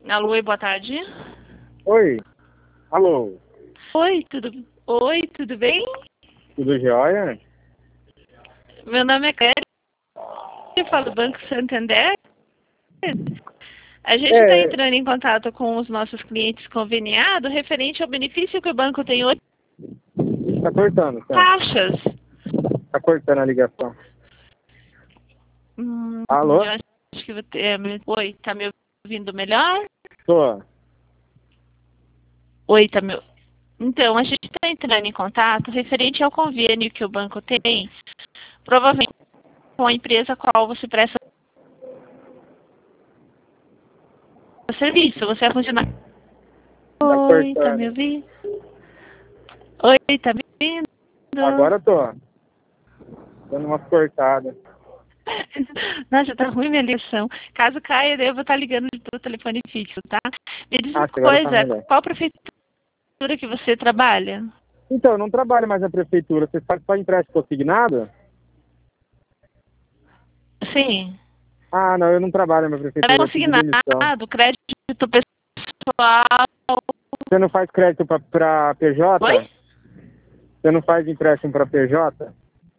Alô, boa tarde. Oi, alô, Oi, tudo bem? tudo jóia? Meu nome é Clélia, eu falo do Banco Santander. A gente está É, entrando em contato com os nossos clientes conveniados referente ao benefício que o banco tem hoje, tá cortando, taxas. tá cortando a ligação. Alô? Eu acho que Oi, tá me ouvindo melhor? Tô. Oi, tá me... Então, a gente está entrando em contato referente ao convênio que o banco tem, provavelmente com a empresa a qual você presta serviço. Você é funcionário. Tá Oi, tá me cortando. ouvindo? Oi, tá me ouvindo? Agora tô. Dando umas cortadas. Nossa, tá ruim minha ligação. Caso caia, eu vou estar ligando do telefone fixo, tá? Me diz uma Ah, agora tá coisa, melhor. qual prefeitura que você trabalha? Então, eu não trabalho mais na prefeitura. Você faz só empréstimo consignado? Sim. Ah, não, eu não trabalho na É prefeitura. Eu pedi demissão. consignado, crédito pessoal. Você não faz crédito pra Oi? PJ? Você não faz empréstimo pra PJ?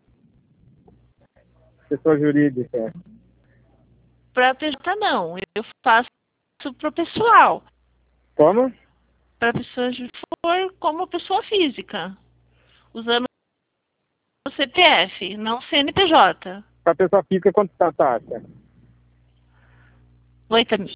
Pessoa jurídica. Para PJ não, eu faço para o pessoal. Como? Para pessoas que for como pessoa física, usando o CPF, não CNPJ. Pra pessoa física, quanto tá a taxa? Oi, Tamir.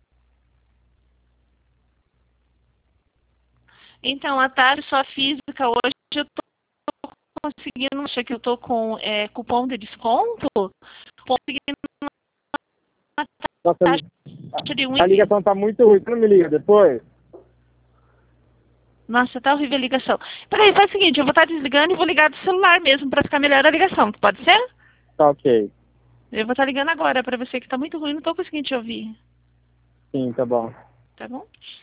Então, a taxa só física hoje eu tô conseguindo, acho que eu tô com cupom de desconto, conseguindo uma Nossa, taxa de a ligação tá muito ruim. Você não me liga depois? Nossa, tá horrível a ligação. Peraí, faz o seguinte, eu vou estar desligando e vou ligar do celular mesmo para ficar melhor a ligação, pode ser? Tá ok. Eu vou estar ligando agora para você que tá muito ruim, não tô conseguindo te ouvir. Sim, tá bom. Tá bom?